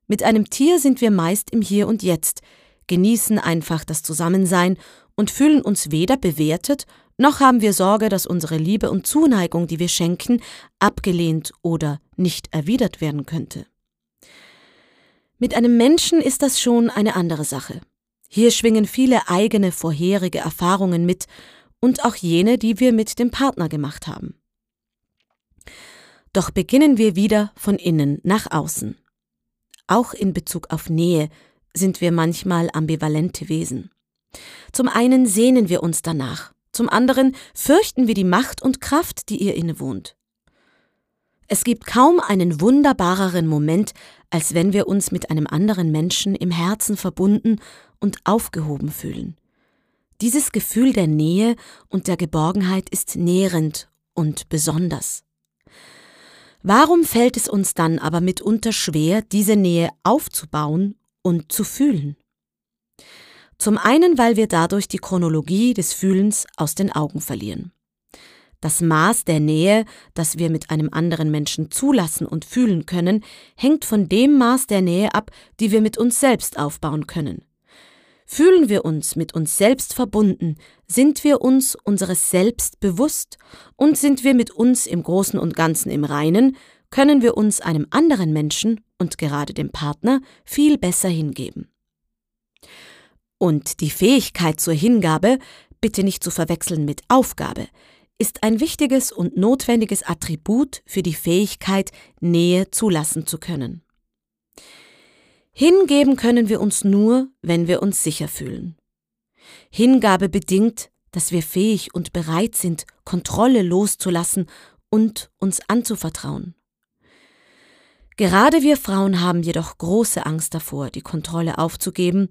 Mit einem Tier sind wir meist im Hier und Jetzt, genießen einfach das Zusammensein und fühlen uns weder bewertet, noch haben wir Sorge, dass unsere Liebe und Zuneigung, die wir schenken, abgelehnt oder nicht erwidert werden könnte. Mit einem Menschen ist das schon eine andere Sache. Hier schwingen viele eigene vorherige Erfahrungen mit und auch jene, die wir mit dem Partner gemacht haben. Doch beginnen wir wieder von innen nach außen. Auch in Bezug auf Nähe sind wir manchmal ambivalente Wesen. Zum einen sehnen wir uns danach, zum anderen fürchten wir die Macht und Kraft, die ihr innewohnt. Es gibt kaum einen wunderbareren Moment, als wenn wir uns mit einem anderen Menschen im Herzen verbunden und aufgehoben fühlen. Dieses Gefühl der Nähe und der Geborgenheit ist nährend und besonders. Warum fällt es uns dann aber mitunter schwer, diese Nähe aufzubauen und zu fühlen? Zum einen, weil wir dadurch die Chronologie des Fühlens aus den Augen verlieren. Das Maß der Nähe, das wir mit einem anderen Menschen zulassen und fühlen können, hängt von dem Maß der Nähe ab, die wir mit uns selbst aufbauen können. Fühlen wir uns mit uns selbst verbunden, sind wir uns unseres Selbst bewusst und sind wir mit uns im Großen und Ganzen im Reinen, können wir uns einem anderen Menschen und gerade dem Partner viel besser hingeben. Und die Fähigkeit zur Hingabe, bitte nicht zu verwechseln mit Aufgabe, ist ein wichtiges und notwendiges Attribut für die Fähigkeit, Nähe zulassen zu können. Hingeben können wir uns nur, wenn wir uns sicher fühlen. Hingabe bedingt, dass wir fähig und bereit sind, Kontrolle loszulassen und uns anzuvertrauen. Gerade wir Frauen haben jedoch große Angst davor, die Kontrolle aufzugeben